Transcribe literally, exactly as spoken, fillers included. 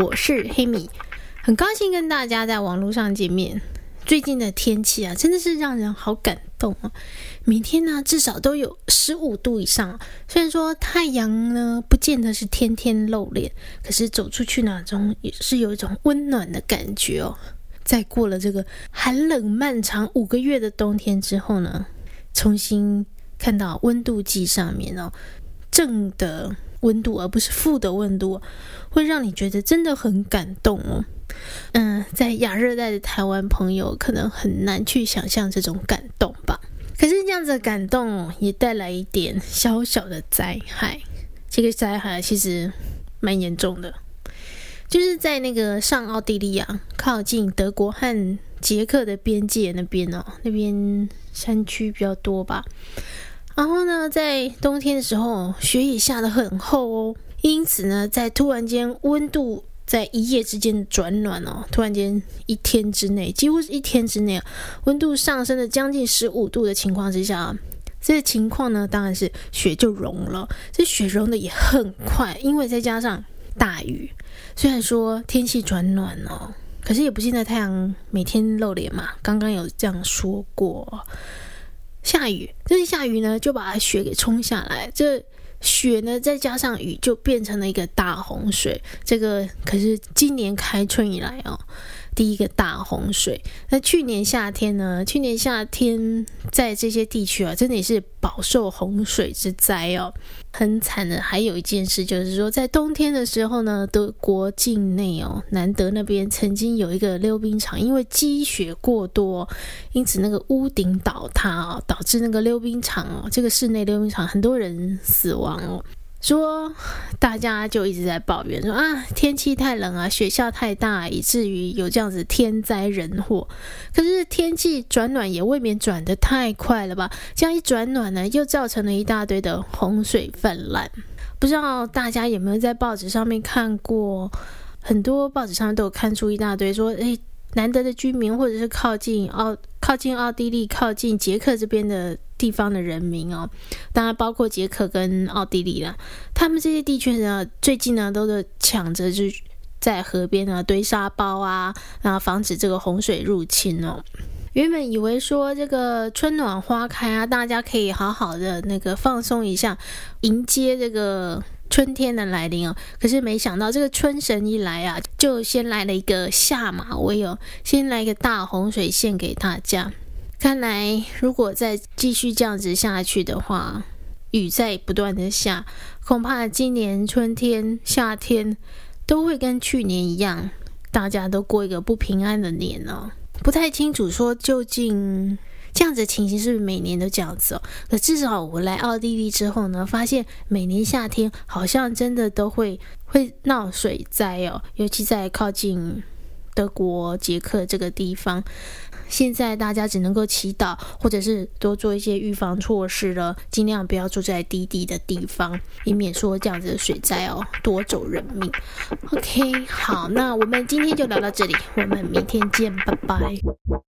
我是黑米，很高兴跟大家在网络上见面。最近的天气啊，真的是让人好感动啊！每天呢，至少都有十五度以上。虽然说太阳呢，不见得是天天露脸，可是走出去呢，总也是有一种温暖的感觉哦。在过了这个寒冷漫长五个月的冬天之后呢，重新看到温度计上面哦，正的温度而不是负的温度，会让你觉得真的很感动哦。嗯，在亚热带的台湾朋友可能很难去想象这种感动吧。可是这样子的感动也带来一点小小的灾害，这个灾害其实蛮严重的，就是在那个上奥地利啊，靠近德国和捷克的边界那边哦，那边山区比较多吧。然后呢，在冬天的时候，雪也下得很厚哦，因此呢，在突然间温度在一夜之间转暖哦，突然间一天之内，几乎是一天之内，温度上升了将近十五度的情况之下，这个情况呢，当然是雪就融了。这雪融的也很快，因为再加上大雨。虽然说天气转暖哦，可是也不见得太阳每天露脸嘛，刚刚有这样说过。下雨，这个下雨呢，就把雪给冲下来，这雪呢再加上雨，就变成了一个大洪水。这个可是今年开春以来哦，第一个大洪水。那去年夏天呢，去年夏天在这些地区啊，真的也是饱受洪水之灾哦，很惨的。还有一件事就是说，在冬天的时候呢，德国境内哦，南德那边曾经有一个溜冰场，因为积雪过多，因此那个屋顶倒塌哦，导致那个溜冰场哦，这个室内溜冰场很多人死亡哦。说大家就一直在抱怨说啊，天气太冷啊，雪下太大，以至于有这样子天灾人祸。可是天气转暖也未免转得太快了吧？这样一转暖呢，又造成了一大堆的洪水泛滥。不知道大家有没有在报纸上面看过？很多报纸上面都有看出一大堆说，诶，南德的居民或者是靠近奥靠近奥地利、靠近捷克这边的地方的人民哦，当然包括捷克跟奥地利啦，他们这些地区呢，最近呢都是抢着就在河边呢堆沙包啊，然后防止这个洪水入侵哦。原本以为说这个春暖花开啊，大家可以好好的那个放松一下，迎接这个春天的来临哦。可是没想到这个春神一来啊，就先来了一个下马威哦，先来一个大洪水献给大家。看来如果再继续这样子下去的话，雨在不断的下，恐怕今年春天夏天都会跟去年一样，大家都过一个不平安的年哦。不太清楚说究竟这样子的情形是不是每年都这样子哦？可至少我来奥地利之后呢，发现每年夏天好像真的都会会闹水灾哦，尤其在靠近德国、捷克这个地方。现在大家只能够祈祷，或者是多做一些预防措施了，尽量不要住在低地的地方，以免说这样子的水灾哦夺走人命。OK， 好，那我们今天就聊到这里，我们明天见，拜拜。